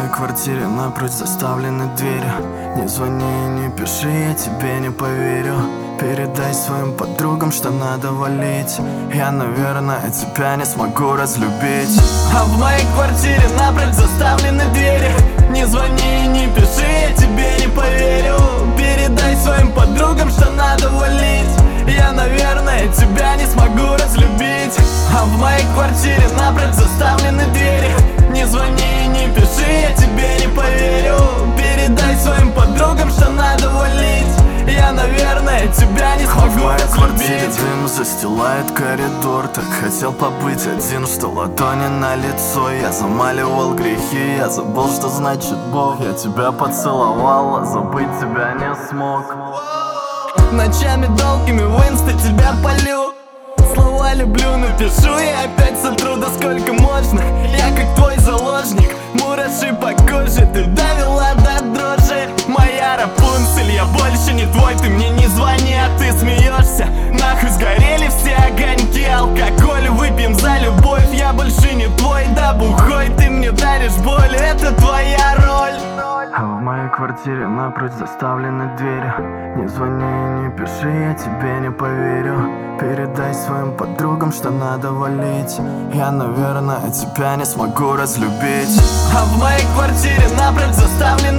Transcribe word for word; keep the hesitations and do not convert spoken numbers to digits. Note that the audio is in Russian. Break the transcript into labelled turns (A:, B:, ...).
A: моей квартире напрочь заставлены двери. Не звони и не пиши, я тебе не поверю. Передай своим подругам, что надо валить. Я, наверное, тебя не смогу разлюбить. А в моей квартире напрочь заставлены двери. Не звони и не пиши, я тебе не поверю. Передай своим подругам, что надо валить. Я, наверное, тебя не смогу разлюбить. А в моей квартире напрочь заставлены двери. Не звони и не пиши, я тебе не поверю. Передай своим подругам, что надо валить. Я, наверное, тебя не смогу разлюбить. В моей квартире дым застилает коридор. Так хотел побыть один, что ладони на лицо. Я замаливал грехи, я забыл, что значит Бог. Я тебя поцеловал, а забыть тебя не смог. Ночами долгими в инсте тебя полю. Слова люблю, напишу и опять сотру. Да сколько можно, я как твой заложник. Мураши по коже, ты довела до дрожи. Моя Рапунцель, я больше не твой. Ты мне не звони, а ты смеешься. Нахуй сгорели все огоньки. Алкоголь выпьем за любовь. Я больше не твой, да бухой. Ты мне даришь боль, это твоя роль. А в моей квартире напрочь заставлены двери. Не звони и не пиши, я тебе не поверю. Передай своим подругам, что надо валить. Я, наверное, тебя не смогу разлюбить. А в моей квартире напрочь заставлены